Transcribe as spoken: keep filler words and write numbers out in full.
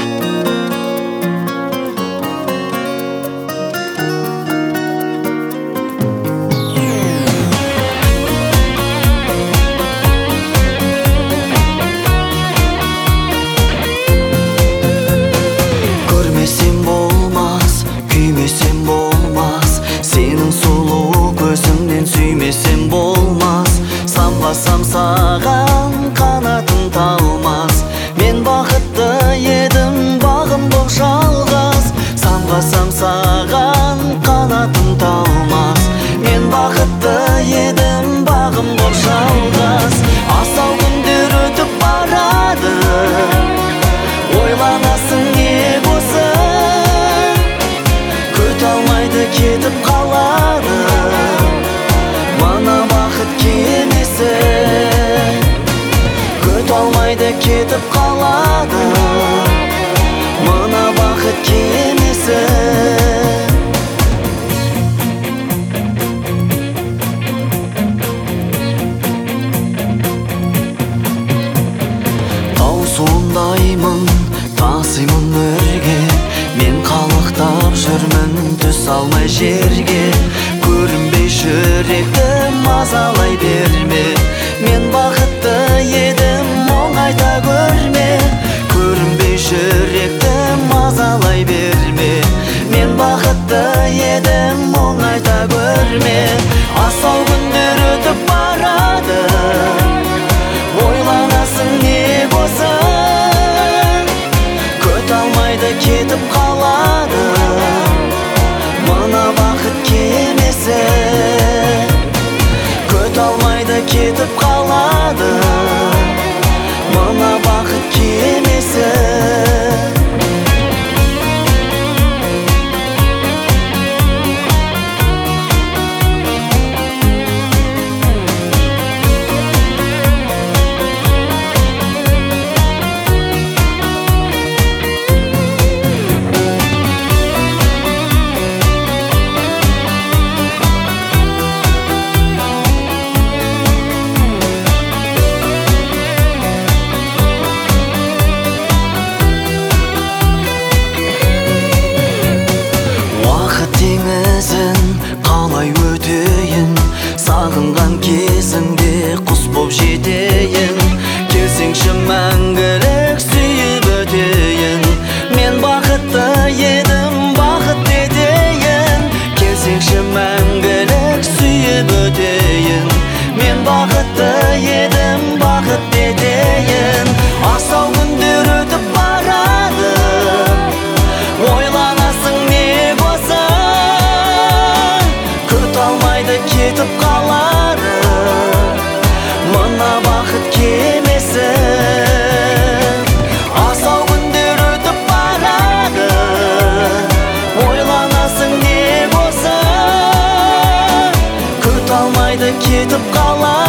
Süymesem bolmaz, samlasam sağan kanatın talmaz. Men bakıtlı yedim, bağım bol şalgaz. Samlasam sağan kanatın talmaz. Men bakıtlı yedim, bağım bol şalgaz. Asal gündür ötüp baradı, oylanasın ne bolsun. Köt almaydı ketip kaladı, mana bakıt kelmese. Köt almaydı ketip kaladı, mana bakıt kelmese. Tau suundayman, tasıymın örge. Men kalıqtap жүрмін, түс алмай жерге. Көрінбей жүректі мазалай берме. Мен бақытты едім, оңайта көрме. Көрінбей жүректі мазалай берме. Мен бақытты едім, оңайта көрме. Асау күндер өтіп барады, ойланасың не болсын. Көт алмайды кетіп қалады, мына бақыт келмесе. Көт алмайды кетіп қалады, мына бақыт келмесе. Теңізін қалай өтейін, сағынған кезіңде құс боп жетейін. Келсеңші мәңгілік сүйіп өтейін, мен бақытты едім, бақыт етейін. Келсеңші мәңгілік сүйіп өтейін, мен бақытты едім, бақыт етейін. Асау күндер өтіп барады, ойланасың не болсын. Кетіп қалады, мына бақыт келмесе. Асау күндер өтіп барады, ойланасың не болсын. Көт алмайды кетіп қалады.